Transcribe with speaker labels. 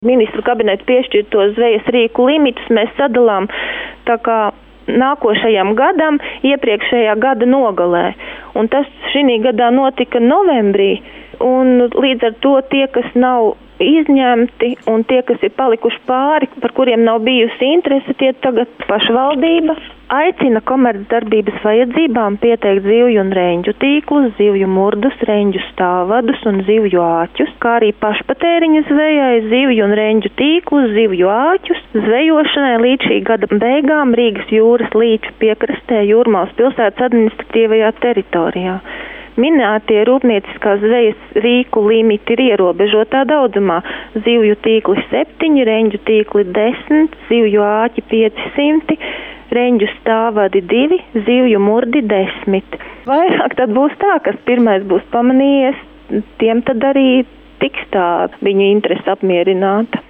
Speaker 1: Ministru kabineta piešķirtos zvejas rīku limitus mēs sadalām tā kā nākošajam gadam iepriekšējā gada nogalē. Un tas šī gadā notika novembrī, un līdz ar to tie, kas nav izņemti un tie, kas ir palikuši pāri, par kuriem nav bijusi interese, tie tagad pašvaldība aicina komercdarbības vajadzībām pieteikt zivju un reņģu tīklus, zivju murdus, reņģu stāvvadus un zivju āķus, kā arī pašpatēriņa zvejai zivju un reņģu tīklus, zivju āķus, zvejošanai līdz šī gada beigām Rīgas jūras līča piekrastē Jūrmalas pilsētas administratīvajā teritorijā. Minētie rūpnieciskās zvejas rīku limiti ir ierobežotā daudzumā. Zivju tīkli 7, reņģu tīkli 10, zivju āķi 500, reņģu stāvvadi 2, zivju murdi 10. Vairāk tad būs tā, kas pirmais būs pamanījies, tiem tad arī tiks tā viņu interese apmierināta.